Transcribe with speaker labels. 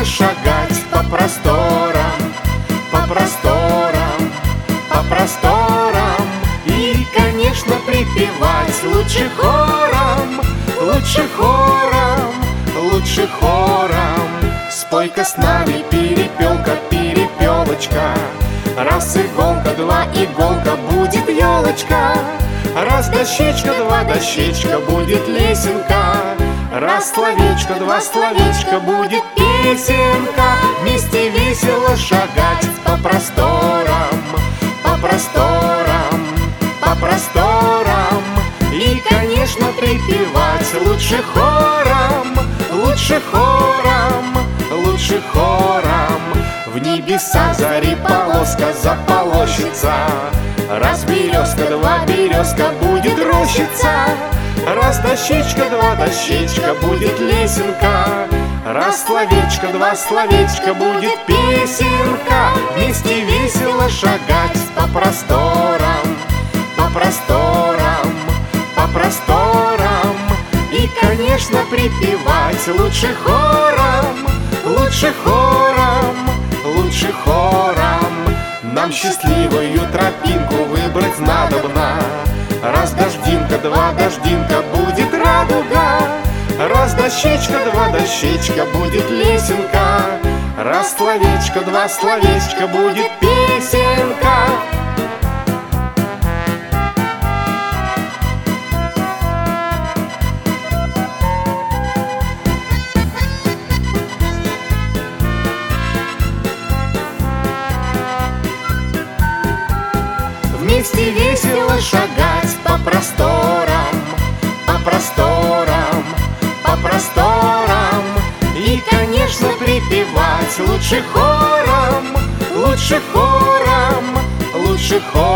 Speaker 1: шагать по просторам, по просторам, по просторам. И, конечно, припевать лучше хором, лучше хором, лучше хором. Спой-ка с нами, перепелка, перепелочка. Раз иголка, два иголка, будет елочка. Раз дощечка, два дощечка, будет лесенка. Раз словечко, два словечка, будет песенка. Вместе весело шагать по просторам, по просторам, по просторам. И, конечно, припевать лучше хором, лучше хором, лучше хором. В небесах зари полоска заполощется. Раз березка, два березка, будет рощица. Раз дощечка, два дощечка, будет лесенка. Раз словечко, два словечко, будет песенка. Вместе весело шагать по просторам, по просторам, по просторам. И, конечно, припевать лучше хором, лучше хором, лучше хором. Нам счастливую тропинку выбрать надобно. Раз дождинка, два дождинка, будет радуга. Раз дощечка, два дощечка, будет лесенка. Раз словечко, два словечка, будет песенка. Вместе весело шагать по просторам, по просторам, по просторам. И, конечно, припевать лучше хором, лучше хором, лучше хором.